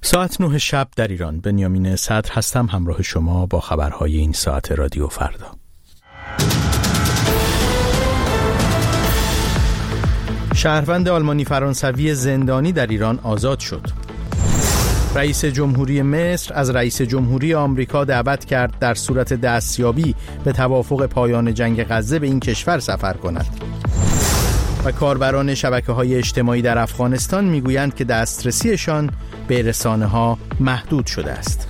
ساعت 9 شب در ایران. بنیامین صدر هستم همراه شما با خبرهای این ساعت رادیو فردا. شهروند آلمانی فرانسوی زندانی در ایران آزاد شد. رئیس جمهوری مصر از رئیس جمهوری آمریکا دعوت کرد در صورت دستیابی به توافق پایان جنگ غزه به این کشور سفر کند. و کاربران شبکه‌های اجتماعی در افغانستان میگویند که دسترسیشان به رسانه‌ها محدود شده است.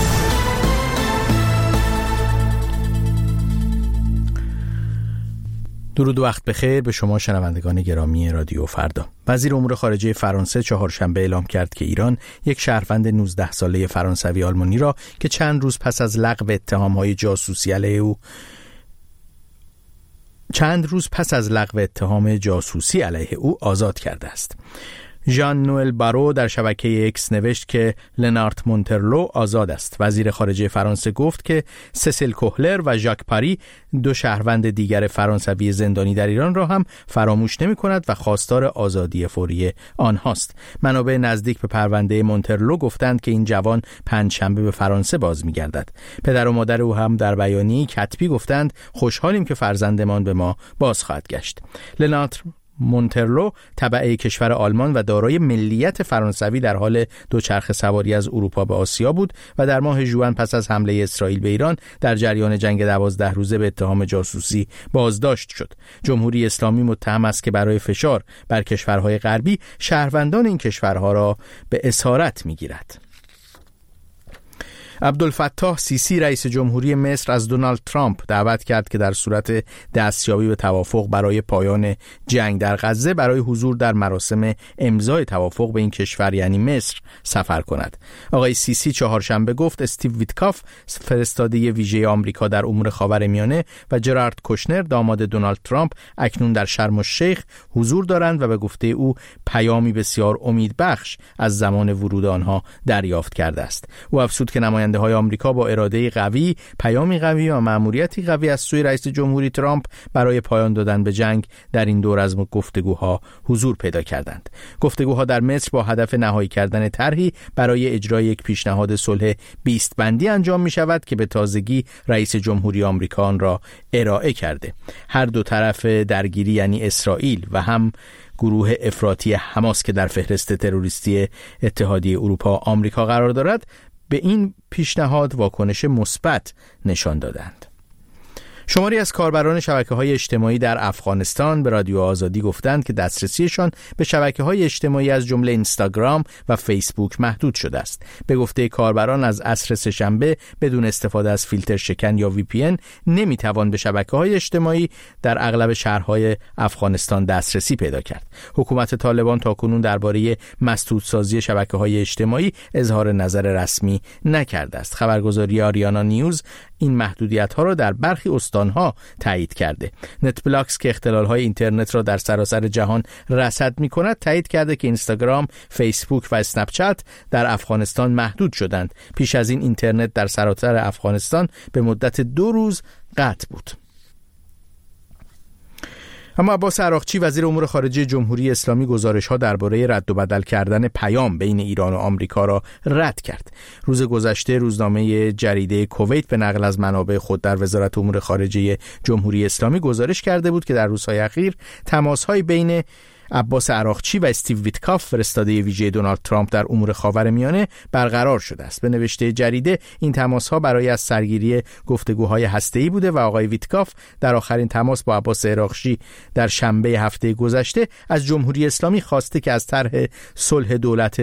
درود و وقت بخیر به شما شنوندگان گرامی رادیو فردا. وزیر امور خارجه فرانسه چهارشنبه اعلام کرد که ایران یک شهروند 19 ساله فرانسوی آلمانی را که چند روز پس از لغو اتهام‌های جاسوسی علیه او آزاد کرده است. ژان نوئل بارو در شبکه اکس نوشت که لنارت مونترلو آزاد است. وزیر خارجه فرانسه گفت که سسیل کوهلر و ژاک پاری، دو شهروند دیگر فرانسوی زندانی در ایران را هم فراموش نمی کند و خواستار آزادی فوری آنهاست. منابع نزدیک به پرونده مونترلو گفتند که این جوان پنجشنبه به فرانسه باز می گردد. پدر و مادر او هم در بیانیه‌ای کتبی گفتند خوشحالیم که فرزندمان به ما باز خواهد گشت. لنارت مونترلو تبع کشور آلمان و دارای ملیت فرانسوی در حال دوچرخه سواری از اروپا به آسیا بود و در ماه ژوئن پس از حمله اسرائیل به ایران در جریان جنگ 12 روزه به اتهام جاسوسی بازداشت شد. جمهوری اسلامی متهم است که برای فشار بر کشورهای غربی شهروندان این کشورها را به اسارت می‌گیرد. عبدالفتاح سیسی رئیس جمهوری مصر از دونالد ترامپ دعوت کرد که در صورت دستیابی به توافق برای پایان جنگ در غزه برای حضور در مراسم امضای توافق به این کشور یعنی مصر سفر کند. آقای سیسی چهارشنبه گفت استیو ویتکاف فرستاده ویژه آمریکا در امور خاورمیانه و جرارد کوشنر داماد دونالد ترامپ اکنون در شرم الشیخ حضور دارند و به گفته او پیامی بسیار امیدبخش از زمان ورود آنها دریافت کرده است. او افزود که نماینده های آمریکا با اراده قوی، پیامی قوی و مأموریتی قوی از سوی رئیس جمهوری ترامپ برای پایان دادن به جنگ در این دور از گفتگوها حضور پیدا کردند. گفتگوها در مصر با هدف نهایی کردن طرحی برای اجرای یک پیشنهاد صلح 20 بندی انجام می شود که به تازگی رئیس جمهوری آمریکا آن را ارائه کرده. هر دو طرف درگیری یعنی اسرائیل و هم گروه افراطی حماس که در فهرست تروریستی اتحادیه اروپا آمریکا قرار دارد به این پیشنهاد واکنش مثبت نشان دادند. شماری از کاربران شبکه‌های اجتماعی در افغانستان به رادیو آزادی گفتند که دسترسیشان به شبکه‌های اجتماعی از جمله اینستاگرام و فیسبوک محدود شده است. به گفته کاربران از عصر سه‌شنبه بدون استفاده از فیلتر شکن یا VPN نمی‌توان به شبکه‌های اجتماعی در اغلب شهرهای افغانستان دسترسی پیدا کرد. حکومت طالبان تاکنون درباره مسدودسازی شبکه‌های اجتماعی اظهار نظر رسمی نکرده است. خبرگزاری آریانا نیوز این محدودیت‌ها را در برخی استان‌ها تایید کرده. نتبلاکس که اختلال‌های اینترنت را در سراسر جهان رصد می‌کند تایید کرده که اینستاگرام، فیسبوک و اسنپ چت در افغانستان محدود شدند. پیش از این اینترنت در سراسر افغانستان به مدت 2 روز قطع بود. اما عباس عراقچی وزیر امور خارجه جمهوری اسلامی گزارش‌ها درباره رد و بدل کردن پیام بین ایران و آمریکا را رد کرد. روز گذشته روزنامه جریده کویت به نقل از منابع خود در وزارت امور خارجه جمهوری اسلامی گزارش کرده بود که در روزهای اخیر تماس‌های بین عباس عراقچی و استیو ویتکاف فرستاده ویژه دونالد ترامپ در امور خاورمیانه برقرار شده است. به نوشته جریده این تماس‌ها برای از سرگیری گفتگوهای هسته‌ای بوده و آقای ویتکاف در آخرین تماس با عباس عراقچی در شنبه هفته گذشته از جمهوری اسلامی خواسته که از طرح صلح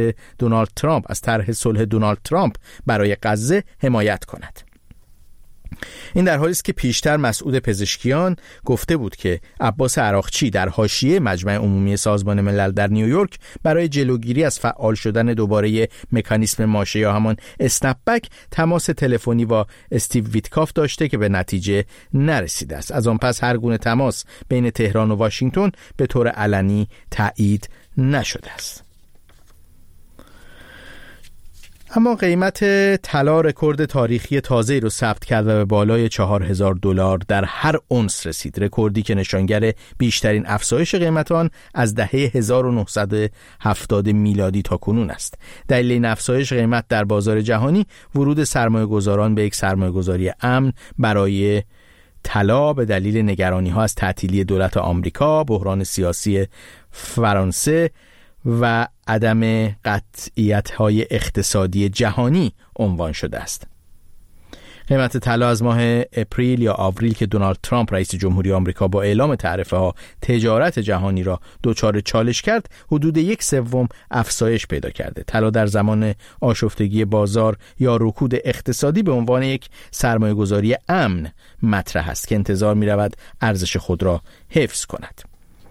دونالد ترامپ برای غزه حمایت کند. این در حالی است که پیشتر مسعود پزشکیان گفته بود که عباس عراقچی در حاشیه مجمع عمومی سازمان ملل در نیویورک برای جلوگیری از فعال شدن دوباره مکانیسم ماشه یا همان اسنپ بک تماس تلفنی با استیو ویتکاف داشته که به نتیجه نرسیده است. از آن پس هر گونه تماس بین تهران و واشنگتن به طور علنی تایید نشده است. اما قیمت طلا رکورد تاریخی تازه‌ای رو ثبت کرد و به بالای $4,000 در هر اونس رسید، رکوردی که نشانگر بیشترین افزایش قیمت آن از دهه 1970 میلادی تا کنون است. دلیل این افزایش قیمت در بازار جهانی ورود سرمایه‌گذاران به یک سرمایه‌گذاری امن برای طلا به دلیل نگرانی‌ها از تعطیلی دولت آمریکا، بحران سیاسی فرانسه و عدم قطعیت‌های اقتصادی جهانی عنوان شده است. قیمت طلا از ماه اپریل یا آوریل که دونالد ترامپ رئیس جمهوری آمریکا با اعلام تعرفه‌ها تجارت جهانی را دچار چالش کرد، حدود 1/3 افزایش پیدا کرده. طلا در زمان آشفتگی بازار یا رکود اقتصادی به عنوان یک سرمایه‌گذاری امن مطرح است که انتظار می‌رود ارزش خود را حفظ کند.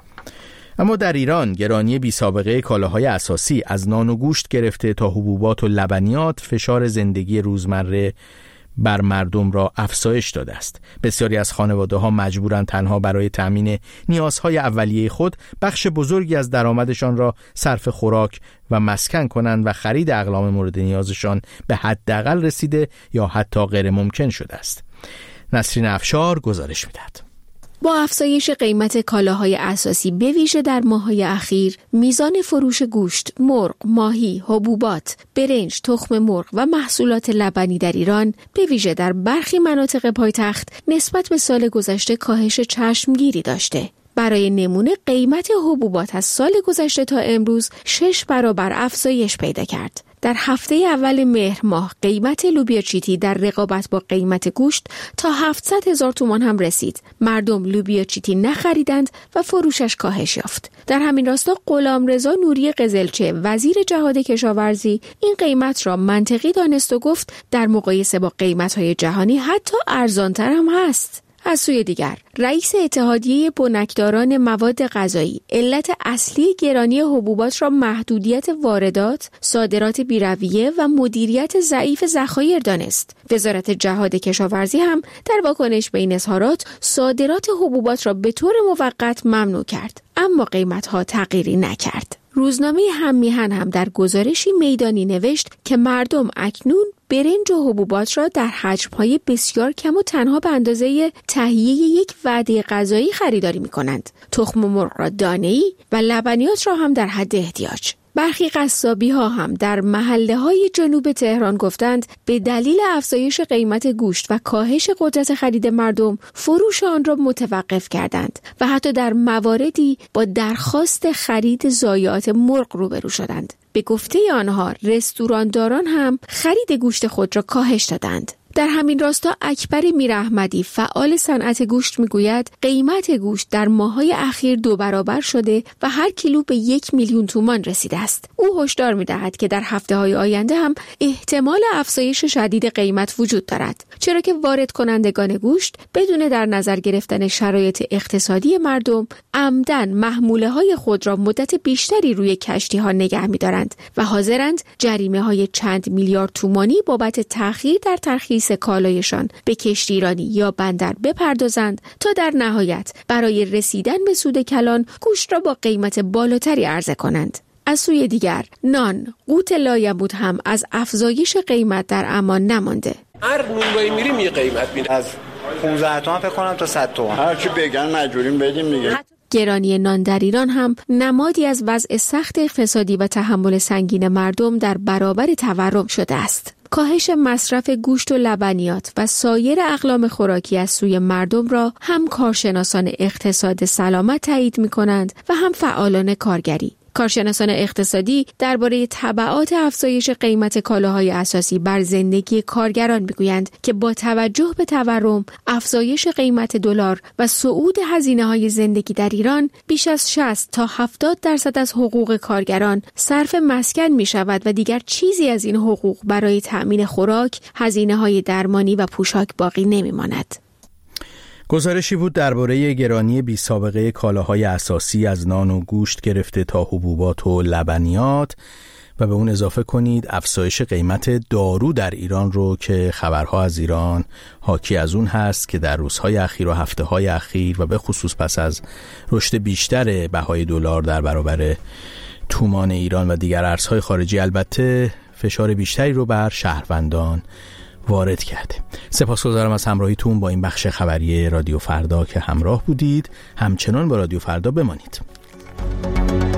اما در ایران گرانی بی‌سابقه کالاهای اساسی از نان و گوشت گرفته تا حبوبات و لبنیات فشار زندگی روزمره بر مردم را افزایش داده است. بسیاری از خانواده‌ها مجبورند تنها برای تامین نیازهای اولیه خود بخش بزرگی از درآمدشان را صرف خوراک و مسکن کنند و خرید اقلام مورد نیازشان به حداقل رسیده یا حتی غیر ممکن شده است. نسرین افشار گزارش می‌دهد. با افزایش قیمت کالاهای اساسی به ویژه در ماه‌های اخیر، میزان فروش گوشت، مرغ، ماهی، حبوبات، برنج، تخم مرغ و محصولات لبنی در ایران به ویژه در برخی مناطق پایتخت نسبت به سال گذشته کاهش چشمگیری داشته. برای نمونه قیمت حبوبات از سال گذشته تا امروز 6 برابر افزایش پیدا کرد. در هفته اول مهر ماه قیمت لوبیا چیتی در رقابت با قیمت گوشت تا 700,000 تومان هم رسید. مردم لوبیا چیتی نخریدند و فروشش کاهش یافت. در همین راستا غلامرضا نوری قزلچه وزیر جهاد کشاورزی این قیمت را منطقی دانست و گفت در مقایسه با قیمت‌های جهانی حتی ارزان‌تر هم هست. از سوی دیگر رئیس اتحادیه بنکداران مواد غذایی علت اصلی گرانی حبوبات را محدودیت واردات، صادرات بی‌رویه و مدیریت ضعیف ذخایر دانست. وزارت جهاد کشاورزی هم در واکنش به این اظهارات صادرات حبوبات را به طور موقت ممنوع کرد، اما قیمت‌ها تغییری نکرد. روزنامه هم‌میهن هم در گزارشی میدانی نوشت که مردم اکنون برنج و حبوبات را در حجم‌های بسیار کم و تنها به اندازه تهیه یک وعده غذایی خریداری می‌کنند. تخم مرغ را دانه‌ای و لبنیات را هم در حد احتیاج. برخی قصابی‌ها هم در محله‌های جنوب تهران گفتند به دلیل افزایش قیمت گوشت و کاهش قدرت خرید مردم فروش آن را متوقف کردند و حتی در مواردی با درخواست خرید ضایعات مرغ روبرو شدند. به گفته آنها رستورانداران هم خرید گوشت خود را کاهش دادند. در همین راستا اکبر میراحمدی فعال صنعت گوشت میگوید قیمت گوشت در ماه‌های اخیر 2 برابر شده و هر کیلو به 1,000,000 تومان رسیده است. او هشدار می‌دهد که در هفته‌های آینده هم احتمال افزایش شدید قیمت وجود دارد، چرا که وارد کنندگان گوشت بدون در نظر گرفتن شرایط اقتصادی مردم عمدن محموله‌های خود را مدت بیشتری روی کشتی‌ها نگه می‌دارند و حاضرند جریمه‌های چند میلیارد تومانی بابت تأخیر در ترخیص کالایشان به کشتی ایرانی یا بندر بپردازند تا در نهایت برای رسیدن به سود کلان گوشت را با قیمت بالاتری عرضه کنند. از سوی دیگر نان، قوت لایمود هم از افزایش قیمت در امان نمانده. هر نونوایی میریم یه قیمت میره، از 15 تومن فکر کنم تا 100 تومن، هر چی بگن مجبوریم بدیم دیگه. گرانی نان در ایران هم نمادی از وضع سخت اقتصادی و تحمل سنگین مردم در برابر تورم شده است. کاهش مصرف گوشت و لبنیات و سایر اقلام خوراکی از سوی مردم را هم کارشناسان اقتصاد سلامت تایید می‌کنند و هم فعالان کارگری. کارشناسان اقتصادی درباره تبعات افزایش قیمت کالاهای اساسی بر زندگی کارگران میگویند که با توجه به تورم، افزایش قیمت دلار و صعود هزینه‌های زندگی در ایران، بیش از 60 تا 70% از حقوق کارگران صرف مسکن می‌شود و دیگر چیزی از این حقوق برای تأمین خوراک، هزینه‌های درمانی و پوشاک باقی نمی‌ماند. گزارشی بود درباره گرانی بی‌سابقه کالاهای اساسی از نان و گوشت گرفته تا حبوبات و لبنیات و به اون اضافه کنید افزایش قیمت دارو در ایران رو که خبرها از ایران حاکی از اون هست که در روزهای اخیر و هفته‌های اخیر و به خصوص پس از رشد بیشتر بهای دلار در برابر تومان ایران و دیگر ارزهای خارجی البته فشار بیشتری رو بر شهروندان وارد کرده. سپاسگزارم از همراهیتون با این بخش خبری رادیو فردا که همراه بودید. همچنان با رادیو فردا بمانید.